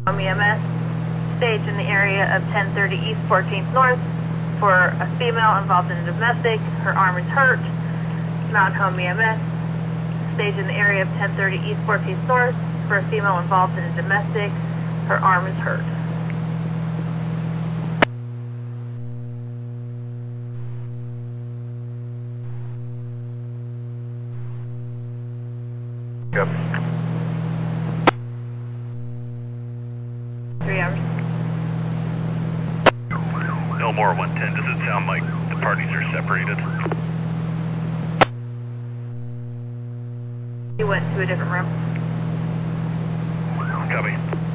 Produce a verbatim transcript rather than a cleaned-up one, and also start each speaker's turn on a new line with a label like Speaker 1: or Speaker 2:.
Speaker 1: E M S, stage in the area of ten thirty East fourteenth North for a female involved in a domestic. Her arm is hurt. Mountain Home E M S, stage in the area of ten thirty East fourteenth North for a female involved in a domestic. Her arm is hurt.
Speaker 2: Yep.
Speaker 1: Three hours.
Speaker 3: Elmore one ten, does it sound like the parties are separated?
Speaker 1: He went to a different room.
Speaker 3: Copy.